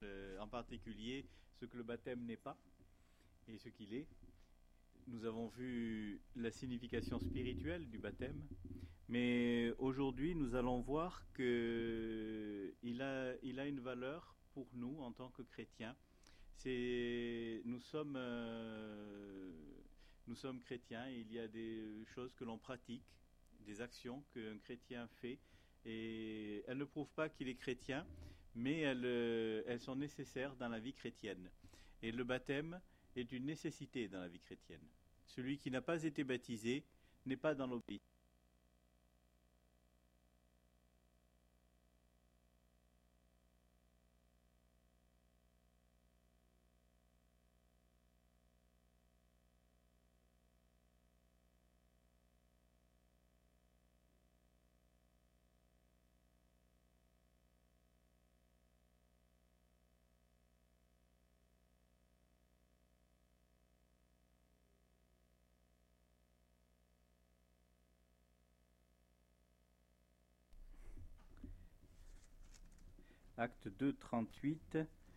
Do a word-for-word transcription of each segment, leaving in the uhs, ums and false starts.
euh, en particulier ce que le baptême n'est pas et ce qu'il est. Nous avons vu la signification spirituelle du baptême, mais aujourd'hui nous allons voir qu'il a, il a une valeur pour nous en tant que chrétiens. C'est, nous sommes, euh, nous sommes chrétiens et il y a des choses que l'on pratique, des actions qu'un chrétien fait, et elles ne prouvent pas qu'il est chrétien, mais elles, elles sont nécessaires dans la vie chrétienne. Et le baptême est une nécessité dans la vie chrétienne. Celui qui n'a pas été baptisé n'est pas dans l'obéissance. Acte deux, trente-huit.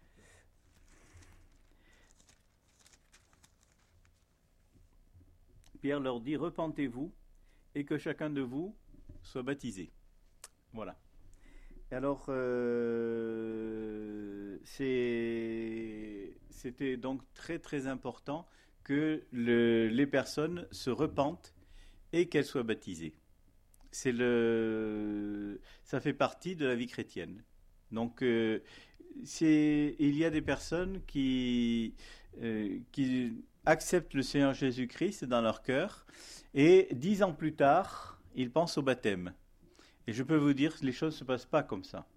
Pierre leur dit « Repentez-vous et que chacun de vous soit baptisé. » Voilà. Alors, euh, c'est, c'était donc très très important que le, les personnes se repentent et qu'elles soient baptisées. C'est le, ça fait partie de la vie chrétienne. Donc, euh, c'est, il y a des personnes qui, euh, qui acceptent le Seigneur Jésus-Christ dans leur cœur et dix ans plus tard, ils pensent au baptême. Et je peux vous dire que les choses ne se passent pas comme ça.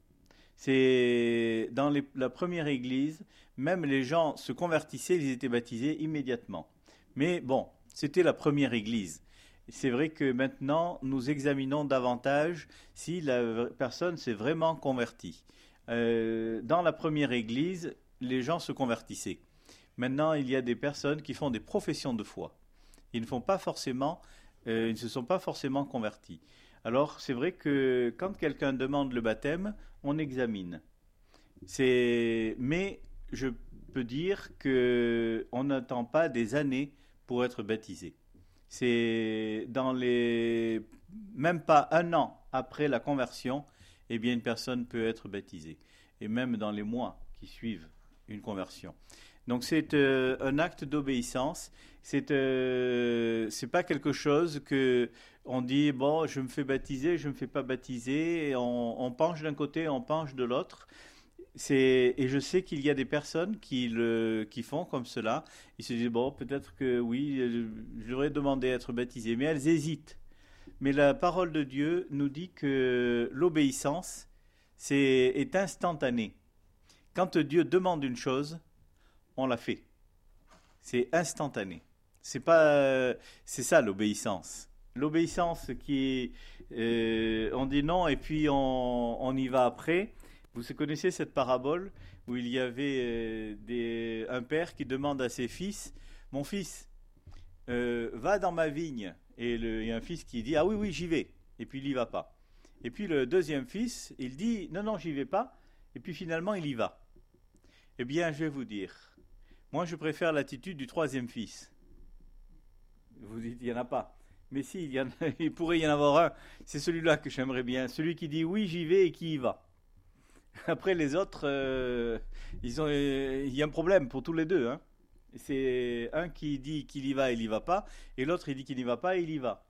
C'est, dans les, la première église, même les gens se convertissaient, ils étaient baptisés immédiatement. Mais bon, c'était la première église. C'est vrai que maintenant, nous examinons davantage si la personne s'est vraiment convertie. Euh, dans la première église, les gens se convertissaient. Maintenant, il y a des personnes qui font des professions de foi. Ils ne font pas forcément, euh, ils ne se sont pas forcément convertis. Alors, c'est vrai que quand quelqu'un demande le baptême, on examine. C'est... Mais je peux dire qu'on n'attend pas des années pour être baptisé. C'est dans les... Même pas un an après la conversion, eh bien, une personne peut être baptisée. Et même dans les mois qui suivent une conversion. Donc, c'est euh, un acte d'obéissance. C'est euh, c'est pas quelque chose que on dit, bon, je me fais baptiser, je me fais pas baptiser, et on, on penche d'un côté, on penche de l'autre. C'est, et je sais qu'il y a des personnes qui, le, qui font comme cela. Ils se disent, bon, peut-être que oui, je devrais demander à être baptisé. Mais elles hésitent. Mais la parole de Dieu nous dit que l'obéissance c'est, est instantanée. Quand Dieu demande une chose, on la fait. C'est instantané. C'est pas, c'est ça l'obéissance. L'obéissance qui, euh, on dit non et puis on, on y va après. Vous connaissez cette parabole où il y avait euh, des, un père qui demande à ses fils, mon fils, euh, va dans ma vigne. Et le, il y a un fils qui dit, ah oui, oui, j'y vais. Et puis il n'y va pas. Et puis le deuxième fils, il dit, non, non, j'y vais pas. Et puis finalement, il y va. Eh bien, je vais vous dire, moi je préfère l'attitude du troisième fils. Vous dites, il n'y en a pas. Mais si, il, y en a, il pourrait y en avoir un. C'est celui-là que j'aimerais bien. Celui qui dit, oui, j'y vais et qui y va. Après, les autres, euh, ils ont, euh, il y a un problème pour tous les deux. Hein. C'est un qui dit qu'il y va et il n'y va pas, et l'autre il dit qu'il n'y va pas et il y va.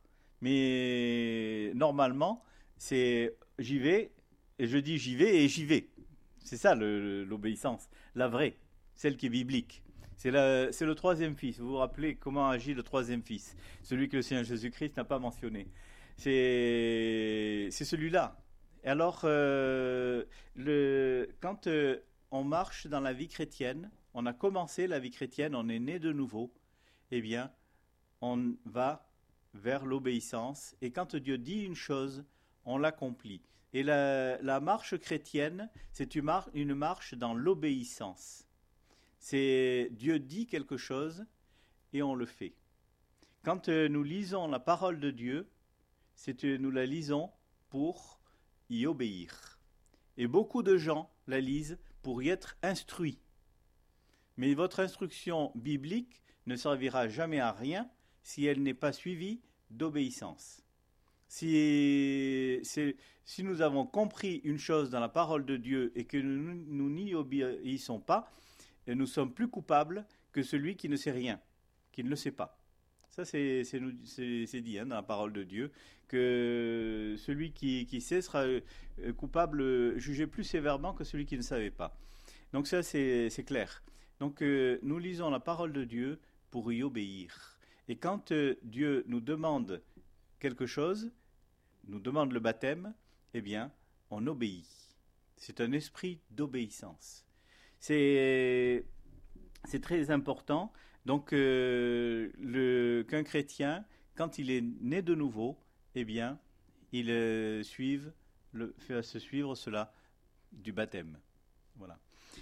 Mais normalement, c'est j'y vais, et je dis j'y vais et j'y vais. C'est ça le, l'obéissance, la vraie, celle qui est biblique. C'est, la, c'est le troisième fils. Vous vous rappelez comment agit le troisième fils, celui que le Seigneur Jésus-Christ n'a pas mentionné. C'est, c'est celui-là. Alors, euh, le, quand euh, on marche dans la vie chrétienne, on a commencé la vie chrétienne, on est né de nouveau, eh bien, on va vers l'obéissance. Et quand Dieu dit une chose, on l'accomplit. Et la, la marche chrétienne, c'est une marche, une marche dans l'obéissance. C'est Dieu dit quelque chose et on le fait. Quand nous lisons la parole de Dieu, c'est nous la lisons pour y obéir. Et beaucoup de gens la lisent pour y être instruit. Mais votre instruction biblique ne servira jamais à rien si elle n'est pas suivie d'obéissance. Si, si nous avons compris une chose dans la parole de Dieu et que nous, nous n'y obéissons pas, nous sommes plus coupables que celui qui ne sait rien, qui ne le sait pas. Ça, c'est, c'est, c'est, c'est dit hein, dans la parole de Dieu, que celui qui, qui sait sera coupable, jugé plus sévèrement que celui qui ne savait pas. Donc ça, c'est, c'est clair. Donc euh, nous lisons la parole de Dieu pour y obéir. Et quand euh, Dieu nous demande quelque chose, nous demande le baptême, eh bien, on obéit. C'est un esprit d'obéissance. C'est, c'est très important. Donc, euh, le, qu'un chrétien, quand il est né de nouveau, eh bien, il euh, suive le, fait se suivre cela du baptême. Voilà.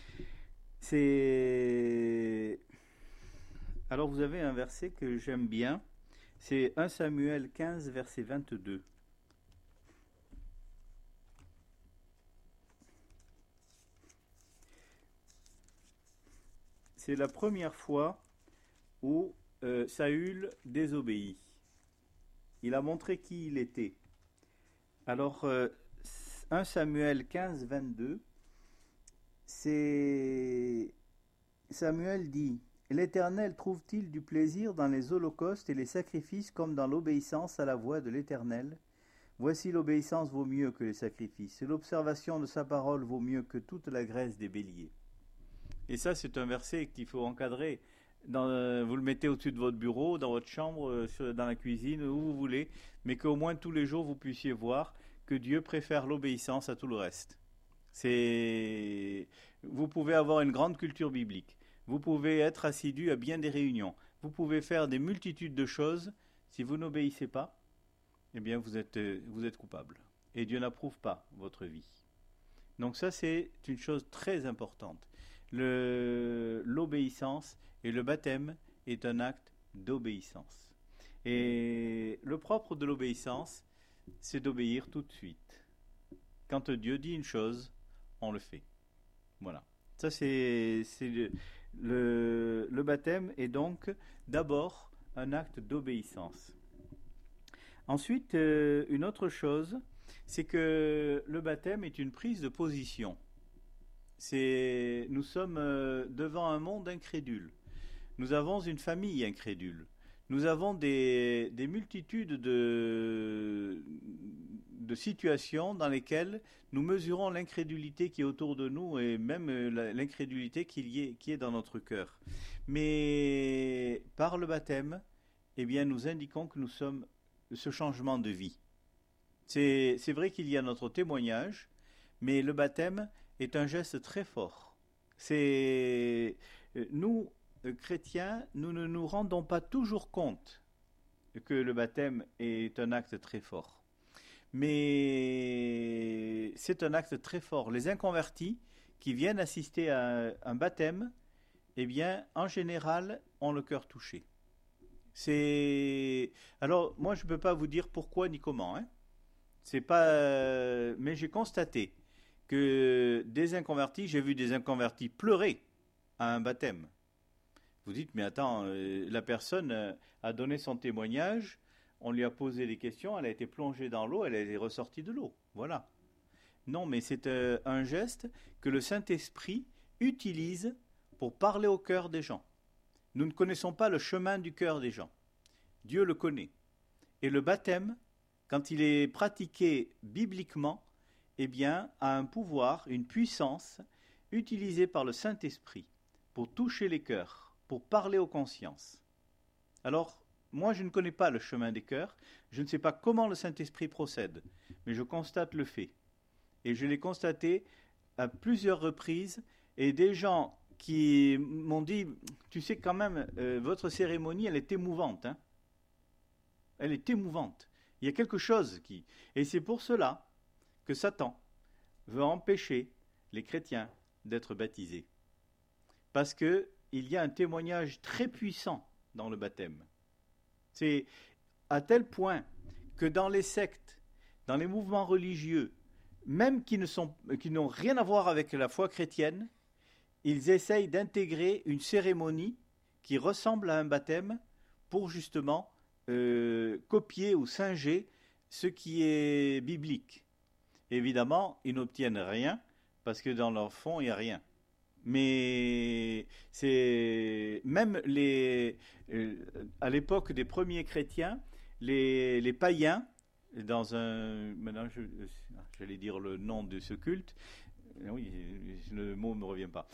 C'est... Alors, vous avez un verset que j'aime bien. C'est premier Samuel quinze, verset vingt-deux. C'est la première fois où euh, Saül désobéit. Il a montré qui il était. Alors, euh, premier Samuel quinze, vingt-deux, c'est... Samuel dit « L'Éternel trouve-t-il du plaisir dans les holocaustes et les sacrifices comme dans l'obéissance à la voix de l'Éternel ? Voici l'obéissance vaut mieux que les sacrifices, et l'observation de sa parole vaut mieux que toute la graisse des béliers. » Et ça, c'est un verset qu'il faut encadrer. Dans, euh, vous le mettez au-dessus de votre bureau, dans votre chambre, euh, sur, dans la cuisine, où vous voulez, mais qu'au moins tous les jours, vous puissiez voir que Dieu préfère l'obéissance à tout le reste. C'est... Vous pouvez avoir une grande culture biblique. Vous pouvez être assidu à bien des réunions. Vous pouvez faire des multitudes de choses. Si vous n'obéissez pas, eh bien, vous êtes, vous êtes coupable. Et Dieu n'approuve pas votre vie. Donc ça, c'est une chose très importante. Le, l'obéissance et le baptême est un acte d'obéissance. Et le propre de l'obéissance, c'est d'obéir tout de suite. Quand Dieu dit une chose, on le fait. Voilà. Ça, c'est, c'est le, le, le baptême est donc d'abord un acte d'obéissance. Ensuite, euh, une autre chose, c'est que le baptême est une prise de position. C'est, nous sommes euh, devant un monde incrédule. Nous avons une famille incrédule. Nous avons des, des multitudes de, de situations dans lesquelles nous mesurons l'incrédulité qui est autour de nous et même l'incrédulité qui est, qui est dans notre cœur. Mais par le baptême, eh bien, nous indiquons que nous sommes ce changement de vie. C'est, c'est vrai qu'il y a notre témoignage, mais le baptême est un geste très fort. C'est nous, chrétiens, nous ne nous rendons pas toujours compte que le baptême est un acte très fort. Mais c'est un acte très fort. Les inconvertis qui viennent assister à un baptême, eh bien, en général, ont le cœur touché. C'est... Alors, moi, je ne peux pas vous dire pourquoi ni comment. Hein. C'est pas... Mais j'ai constaté que des inconvertis, j'ai vu des inconvertis pleurer à un baptême. Vous dites, mais attends, euh, la personne euh, a donné son témoignage, on lui a posé des questions, elle a été plongée dans l'eau, elle est ressortie de l'eau. Voilà. Non, mais c'est euh, un geste que le Saint-Esprit utilise pour parler au cœur des gens. Nous ne connaissons pas le chemin du cœur des gens. Dieu le connaît. Et le baptême, quand il est pratiqué bibliquement, eh bien, a un pouvoir, une puissance utilisée par le Saint-Esprit pour toucher les cœurs, pour parler aux consciences. Alors, moi, je ne connais pas le chemin des cœurs, je ne sais pas comment le Saint-Esprit procède, mais je constate le fait. Et je l'ai constaté à plusieurs reprises, et des gens qui m'ont dit, tu sais quand même, euh, votre cérémonie, elle est émouvante. Hein, elle est émouvante. Il y a quelque chose qui... Et c'est pour cela que Satan veut empêcher les chrétiens d'être baptisés. Parce qu'il y a un témoignage très puissant dans le baptême. C'est à tel point que dans les sectes, dans les mouvements religieux, même qui ne sont, qui n'ont rien à voir avec la foi chrétienne, ils essayent d'intégrer une cérémonie qui ressemble à un baptême pour justement euh, copier ou singer ce qui est biblique. Évidemment, ils n'obtiennent rien parce que dans leur fond, il n'y a rien. Mais c'est même les, euh, à l'époque des premiers chrétiens, les, les païens, dans un, maintenant je, j'allais dire le nom de ce culte, oui, le mot ne me revient pas,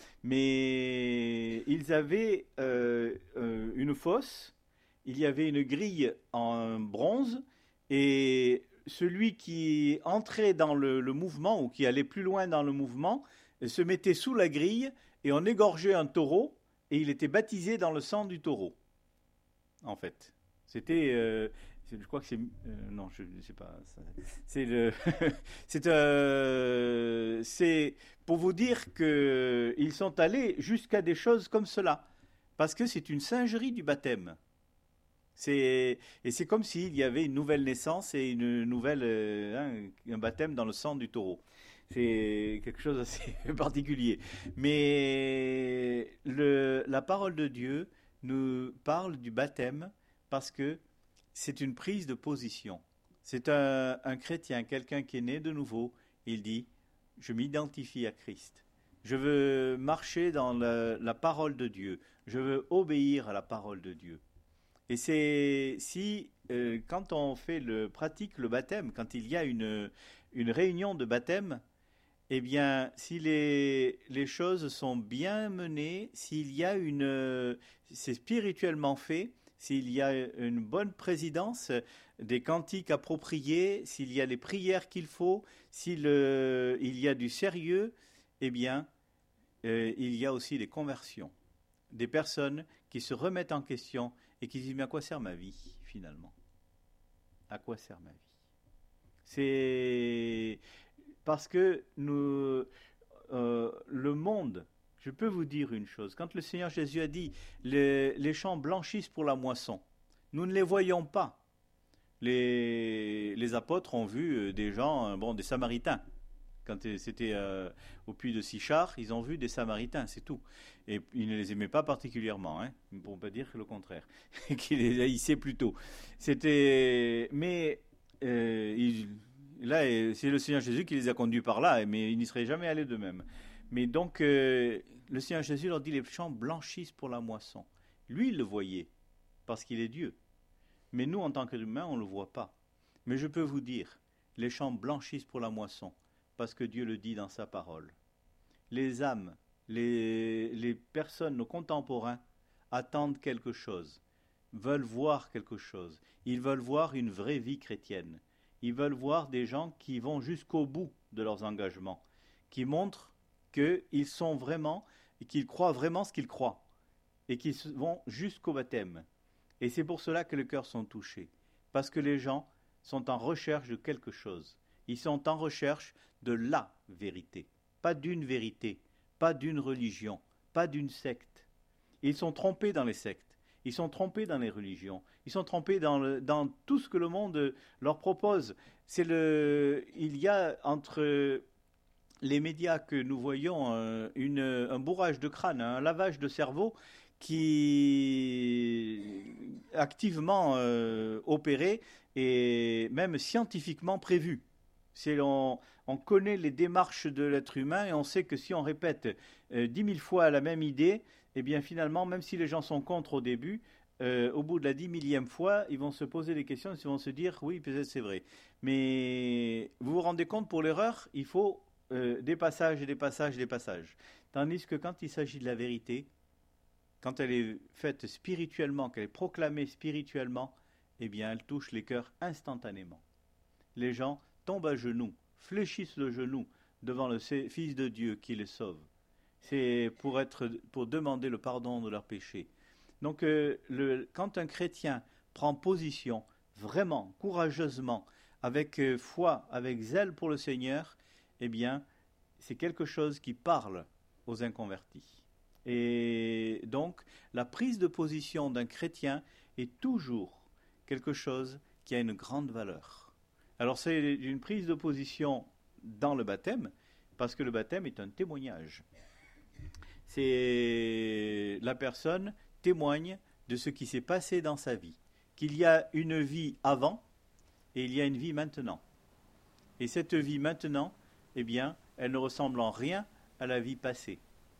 mais ils avaient euh, euh, une fosse, il y avait une grille en bronze, et celui qui entrait dans le, le mouvement ou qui allait plus loin dans le mouvement se mettait sous la grille et on égorgeait un taureau et il était baptisé dans le sang du taureau. En fait, c'était, euh, je crois que c'est, euh, non, je ne sais pas. Ça, c'est le, c'est, euh, c'est pour vous dire que ils sont allés jusqu'à des choses comme cela, parce que c'est une singerie du baptême. C'est, et c'est comme s'il y avait une nouvelle naissance et une nouvelle, euh, hein, un baptême dans le sang du taureau. C'est quelque chose d'assez particulier. Mais le, la parole de Dieu nous parle du baptême parce que c'est une prise de position. C'est un, un chrétien, quelqu'un qui est né de nouveau. Il dit, je m'identifie à Christ. Je veux marcher dans la, la parole de Dieu. Je veux obéir à la parole de Dieu. Et c'est si, euh, quand on fait le, pratique le baptême, quand il y a une, une réunion de baptême, eh bien, si les, les choses sont bien menées, s'il y a une, c'est spirituellement fait, s'il y a une bonne présidence, des cantiques appropriés, s'il y a les prières qu'il faut, s'il euh, il y a du sérieux, eh bien, euh, il y a aussi des conversions, des personnes qui se remettent en question et qui disent, mais à quoi sert ma vie, finalement? À quoi sert ma vie? C'est parce que nous, euh, le monde, je peux vous dire une chose, quand le Seigneur Jésus a dit, les, les champs blanchissent pour la moisson, nous ne les voyons pas. Les, les apôtres ont vu des gens, bon, des Samaritains. Quand c'était euh, au puits de Sichar, ils ont vu des Samaritains, c'est tout. Et ils ne les aimaient pas particulièrement, hein, pour ne pas dire le contraire, qu'ils les haïssaient plutôt. C'était, mais euh, ils, là, c'est le Seigneur Jésus qui les a conduits par là, mais ils n'y seraient jamais allés d'eux-mêmes. Mais donc, euh, le Seigneur Jésus leur dit, les champs blanchissent pour la moisson. Lui, il le voyait, parce qu'il est Dieu. Mais nous, en tant qu'humains, on ne le voit pas. Mais je peux vous dire, les champs blanchissent pour la moisson, parce que Dieu le dit dans sa parole. Les âmes, les, les personnes, nos contemporains, attendent quelque chose, veulent voir quelque chose. Ils veulent voir une vraie vie chrétienne. Ils veulent voir des gens qui vont jusqu'au bout de leurs engagements, qui montrent qu'ils sont vraiment, et qu'ils croient vraiment ce qu'ils croient, et qu'ils vont jusqu'au baptême. Et c'est pour cela que les cœurs sont touchés, parce que les gens sont en recherche de quelque chose. Ils sont en recherche de la vérité, pas d'une vérité, pas d'une religion, pas d'une secte. Ils sont trompés dans les sectes, ils sont trompés dans les religions, ils sont trompés dans, le, dans tout ce que le monde leur propose. C'est le, il y a entre les médias que nous voyons euh, une, un bourrage de crâne, un lavage de cerveau qui est activement euh, opéré et même scientifiquement prévu. C'est, on, on connaît les démarches de l'être humain et on sait que si on répète euh, dix mille fois la même idée, eh bien finalement, même si les gens sont contre au début, euh, au bout de la dix millième fois, ils vont se poser des questions, ils vont se dire, oui, peut-être c'est vrai. Mais vous vous rendez compte, pour l'erreur, il faut euh, des passages et des passages et des passages. Tandis que quand il s'agit de la vérité, quand elle est faite spirituellement, qu'elle est proclamée spirituellement, eh bien, elle touche les cœurs instantanément. Les gens tombent à genoux, fléchissent le genou devant le Fils de Dieu qui les sauve. C'est pour, être, pour demander le pardon de leurs péchés. Donc, euh, le, quand un chrétien prend position, vraiment, courageusement, avec euh, foi, avec zèle pour le Seigneur, eh bien, c'est quelque chose qui parle aux inconvertis. Et donc, la prise de position d'un chrétien est toujours quelque chose qui a une grande valeur. Alors, c'est une prise de position dans le baptême, parce que le baptême est un témoignage. C'est la personne témoigne de ce qui s'est passé dans sa vie, qu'il y a une vie avant et il y a une vie maintenant. Et cette vie maintenant, eh bien, elle ne ressemble en rien à la vie passée.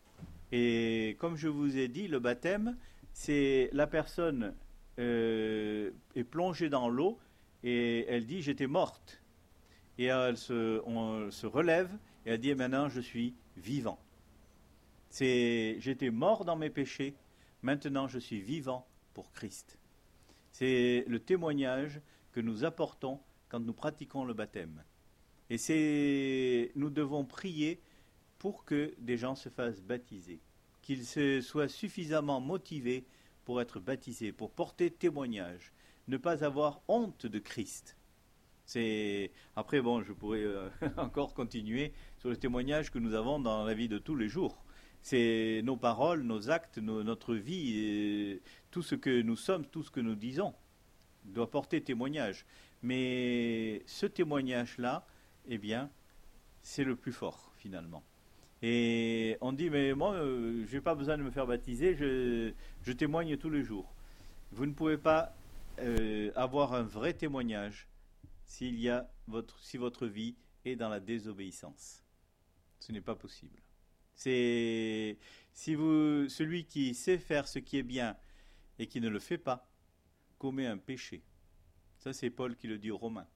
Et comme je vous ai dit, le baptême, c'est la personne euh, est plongée dans l'eau et elle dit « j'étais morte ». Et elle se, on se relève et elle dit « maintenant je suis vivant ». C'est « j'étais mort dans mes péchés, maintenant je suis vivant pour Christ ». C'est le témoignage que nous apportons quand nous pratiquons le baptême. Et c'est, nous devons prier pour que des gens se fassent baptiser, qu'ils se soient suffisamment motivés pour être baptisés, pour porter témoignage, ne pas avoir honte de Christ. C'est... Après, bon, je pourrais euh, encore continuer sur le témoignage que nous avons dans la vie de tous les jours. C'est nos paroles, nos actes, nos, notre vie, et tout ce que nous sommes, tout ce que nous disons doit porter témoignage. Mais ce témoignage-là, eh bien, c'est le plus fort, finalement. Et on dit, mais moi, euh, je n'ai pas besoin de me faire baptiser, je, je témoigne tous les jours. Vous ne pouvez pas euh, avoir un vrai témoignage s'il y a votre, si votre vie est dans la désobéissance. Ce n'est pas possible. C'est si vous, celui qui sait faire ce qui est bien et qui ne le fait pas, commet un péché. Ça, c'est Paul qui le dit aux Romains.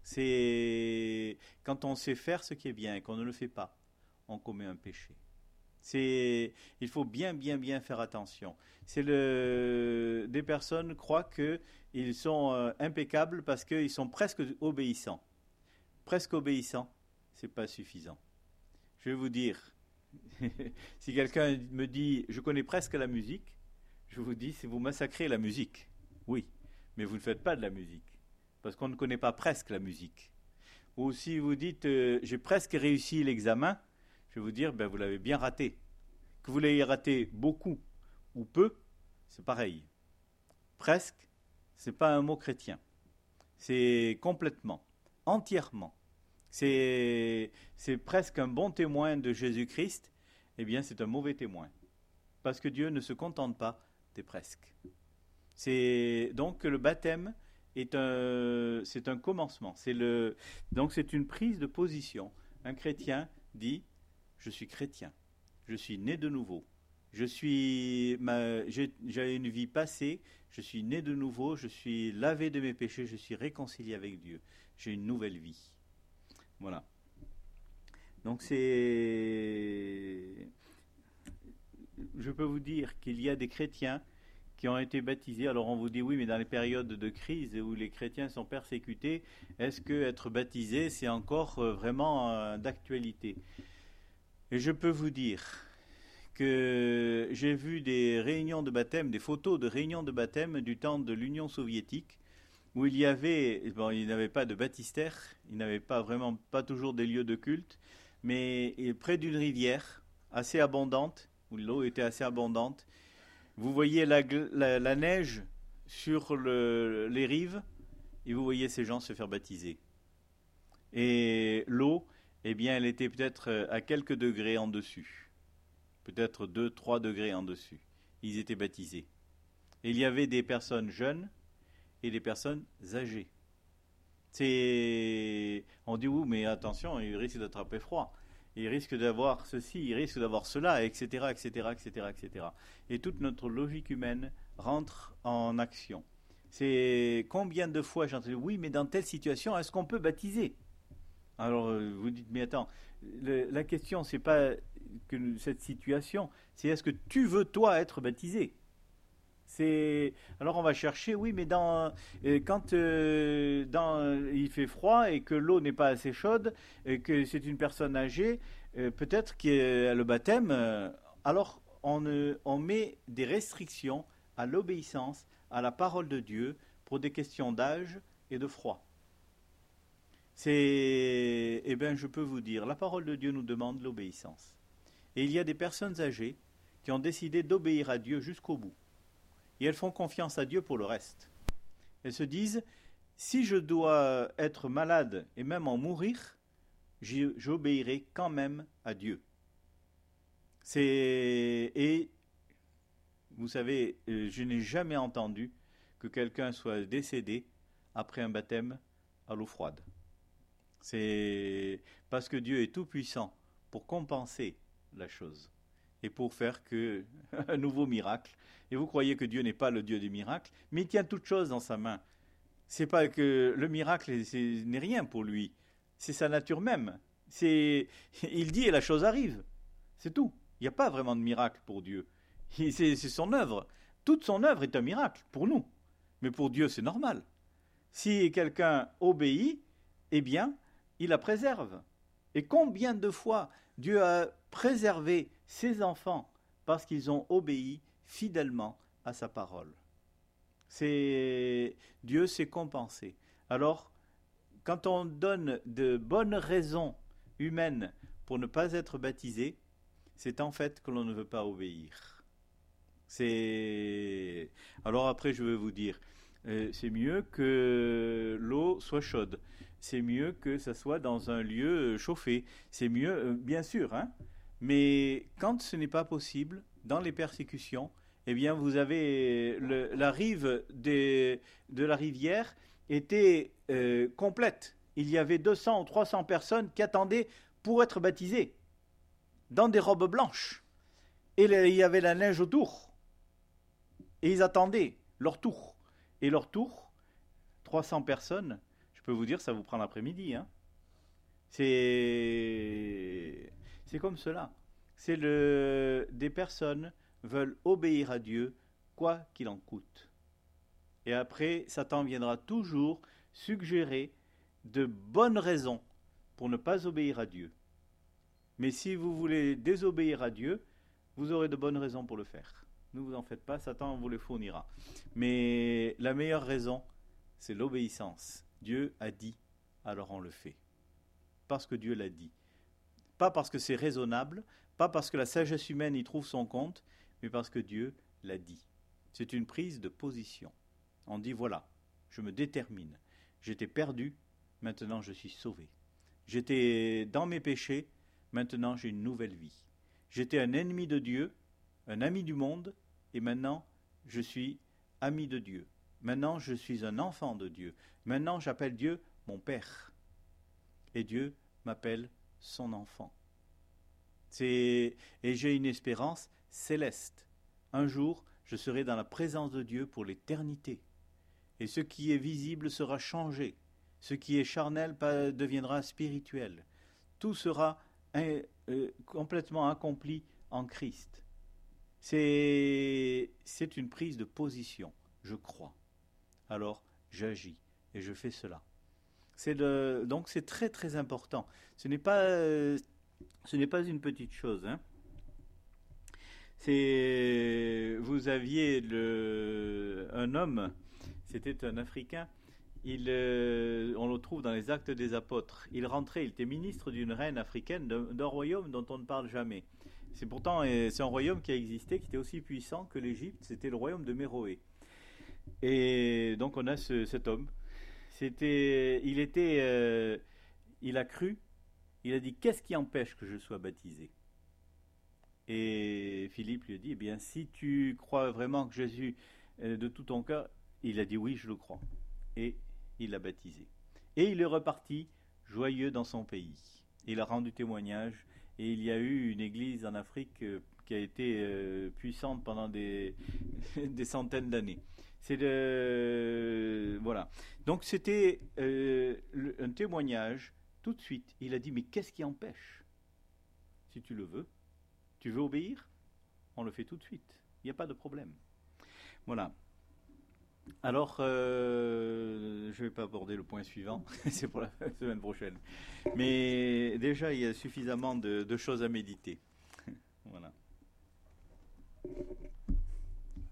C'est quand on sait faire ce qui est bien et qu'on ne le fait pas, on commet un péché. C'est, il faut bien, bien, bien faire attention. C'est le, des personnes croient qu'ils sont euh, impeccables parce qu'ils sont presque obéissants. Presque obéissants, c'est pas suffisant. Je vais vous dire, si quelqu'un me dit « je connais presque la musique », je vous dis « c'est vous massacrez la musique ». Oui, mais vous ne faites pas de la musique, parce qu'on ne connaît pas presque la musique. Ou si vous dites euh, « j'ai presque réussi l'examen », je vais vous dire ben, « vous l'avez bien raté ». Que vous l'ayez raté beaucoup ou peu, c'est pareil. Presque, ce n'est pas un mot chrétien. C'est complètement, entièrement. C'est, c'est presque un bon témoin de Jésus-Christ, eh bien c'est un mauvais témoin. Parce que Dieu ne se contente pas des presque. C'est, donc le baptême est un, c'est un commencement. C'est le, donc c'est une prise de position. Un chrétien dit, je suis chrétien, je suis né de nouveau. Je suis, ma, j'ai, j'ai une vie passée, je suis né de nouveau, je suis lavé de mes péchés, je suis réconcilié avec Dieu. J'ai une nouvelle vie. Voilà. Donc c'est... Je peux vous dire qu'il y a des chrétiens qui ont été baptisés. Alors on vous dit oui, mais dans les périodes de crise où les chrétiens sont persécutés, est-ce que être baptisé, c'est encore vraiment euh, d'actualité? Et je peux vous dire que j'ai vu des réunions de baptême, des photos de réunions de baptême du temps de l'Union soviétique, où il y avait, bon, il n'y avait pas de baptistère, il n'y avait pas vraiment, pas toujours des lieux de culte, mais près d'une rivière assez abondante, où l'eau était assez abondante, vous voyez la, la, la neige sur le, les rives, et vous voyez ces gens se faire baptiser. Et l'eau, eh bien, elle était peut-être à quelques degrés en dessus, peut-être deux, trois degrés en dessus. Ils étaient baptisés. Et il y avait des personnes jeunes, et des personnes âgées. C'est... On dit, oui, mais attention, il risque d'attraper froid. Il risque d'avoir ceci, il risque d'avoir cela, et cetera, et cetera, et cetera, et cetera. Et toute notre logique humaine rentre en action. C'est combien de fois j'ai entendu, oui, mais dans telle situation, est-ce qu'on peut baptiser? Alors, vous dites, mais attends, le, la question, c'est pas que cette situation, c'est est-ce que tu veux, toi, être baptisé? C'est... Alors on va chercher, oui, mais dans, euh, quand euh, dans, il fait froid et que l'eau n'est pas assez chaude, et que c'est une personne âgée, euh, peut-être qu'il y a le baptême, euh, alors on, euh, on met des restrictions à l'obéissance, à la parole de Dieu, pour des questions d'âge et de froid. C'est, eh bien, je peux vous dire, la parole de Dieu nous demande l'obéissance. Et il y a des personnes âgées qui ont décidé d'obéir à Dieu jusqu'au bout. Et elles font confiance à Dieu pour le reste. Elles se disent, si je dois être malade et même en mourir, j'obéirai quand même à Dieu. C'est et vous savez, je n'ai jamais entendu que quelqu'un soit décédé après un baptême à l'eau froide. C'est parce que Dieu est tout puissant pour compenser la chose et pour faire que un nouveau miracle. Et vous croyez que Dieu n'est pas le Dieu des miracles, mais il tient toutes choses dans sa main. C'est pas que le miracle n'est rien pour lui, c'est sa nature même. C'est, il dit et la chose arrive. C'est tout. Il n'y a pas vraiment de miracle pour Dieu. C'est, c'est son œuvre. Toute son œuvre est un miracle pour nous. Mais pour Dieu, c'est normal. Si quelqu'un obéit, eh bien, il la préserve. Et combien de fois Dieu a préservé ses enfants parce qu'ils ont obéi fidèlement à sa parole. C'est Dieu s'est compensé. Alors, quand on donne de bonnes raisons humaines pour ne pas être baptisé, c'est en fait que l'on ne veut pas obéir. C'est alors après je veux vous dire, euh, c'est mieux que l'eau soit chaude. C'est mieux que ça soit dans un lieu chauffé. C'est mieux, euh, bien sûr, hein. Mais quand ce n'est pas possible, dans les persécutions, eh bien, vous avez le, la rive des, de la rivière était euh, complète. Il y avait deux cents ou trois cents personnes qui attendaient pour être baptisées, dans des robes blanches. Et il y avait la neige autour. Et ils attendaient leur tour. Et leur tour, trois cents personnes, je peux vous dire, ça vous prend l'après-midi. Hein. C'est, c'est comme cela. C'est le, des personnes veulent obéir à Dieu, quoi qu'il en coûte. Et après, Satan viendra toujours suggérer de bonnes raisons pour ne pas obéir à Dieu. Mais si vous voulez désobéir à Dieu, vous aurez de bonnes raisons pour le faire. Ne vous en faites pas, Satan vous les fournira. Mais la meilleure raison, c'est l'obéissance. Dieu a dit, alors on le fait. Parce que Dieu l'a dit. Pas parce que c'est raisonnable, pas parce que la sagesse humaine y trouve son compte, mais parce que Dieu l'a dit. C'est une prise de position. On dit, voilà, je me détermine. J'étais perdu, maintenant je suis sauvé. J'étais dans mes péchés, maintenant j'ai une nouvelle vie. J'étais un ennemi de Dieu, un ami du monde, et maintenant je suis ami de Dieu. Maintenant je suis un enfant de Dieu. Maintenant j'appelle Dieu mon Père. Et Dieu m'appelle son enfant. C'est... Et j'ai une espérance céleste. Un jour, je serai dans la présence de Dieu pour l'éternité. Et ce qui est visible sera changé. Ce qui est charnel deviendra spirituel. Tout sera euh, euh, complètement accompli en Christ. C'est, c'est une prise de position, je crois. Alors, j'agis et je fais cela. C'est de, donc, c'est très très important. Ce n'est pas, euh, ce n'est pas une petite chose. Hein. C'est, vous aviez le, un homme, c'était un Africain. Il, euh, on le trouve dans les Actes des Apôtres. Il rentrait, il était ministre d'une reine africaine, d'un, d'un royaume dont on ne parle jamais. C'est pourtant c'est un royaume qui a existé, qui était aussi puissant que l'Égypte. C'était le royaume de Méroé. Et donc on a ce, cet homme. C'était, il était, euh, il a cru. Il a dit, qu'est-ce qui empêche que je sois baptisé? Et Philippe lui a dit, eh bien, si tu crois vraiment que Jésus euh, de tout ton cœur, il a dit oui, je le crois. Et il l'a baptisé. Et il est reparti joyeux dans son pays. Il a rendu témoignage. Et il y a eu une église en Afrique euh, qui a été euh, puissante pendant des, des centaines d'années. C'est de, voilà. Donc c'était euh, le, un témoignage tout de suite. Il a dit, mais qu'est-ce qui empêche? Si tu le veux, tu veux obéir, on le fait tout de suite. Il n'y a pas de problème. Voilà. Alors, euh, je ne vais pas aborder le point suivant, c'est pour la semaine prochaine. Mais déjà, il y a suffisamment de, de choses à méditer. Voilà.